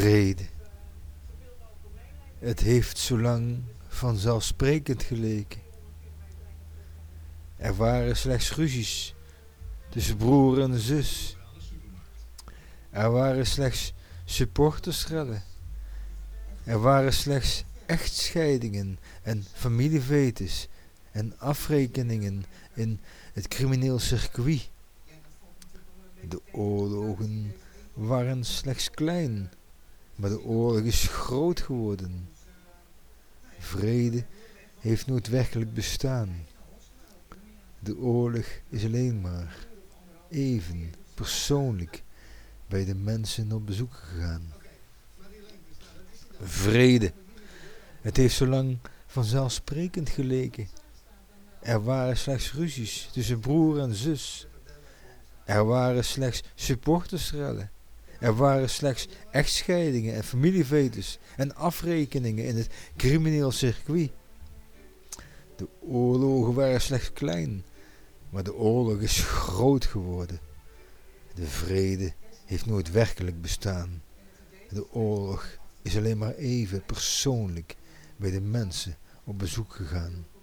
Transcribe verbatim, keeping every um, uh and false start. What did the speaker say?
Vrede. Het heeft zo lang vanzelfsprekend geleken. Er waren slechts ruzies tussen broer en zus. Er waren slechts supportersrellen. Er waren slechts echtscheidingen en familievetes en afrekeningen in het crimineel circuit. De oorlogen waren slechts klein, maar de oorlog is groot geworden. Vrede heeft nooit werkelijk bestaan. De oorlog is alleen maar even persoonlijk bij de mensen op bezoek gegaan. Vrede. Het heeft zo lang vanzelfsprekend geleken. Er waren slechts ruzies tussen broer en zus. Er waren slechts supportersrellen. Er waren slechts echtscheidingen en familievetes en afrekeningen in het crimineel circuit. De oorlogen waren slechts klein, maar de oorlog is groot geworden. De vrede heeft nooit werkelijk bestaan. De oorlog is alleen maar even persoonlijk bij de mensen op bezoek gegaan.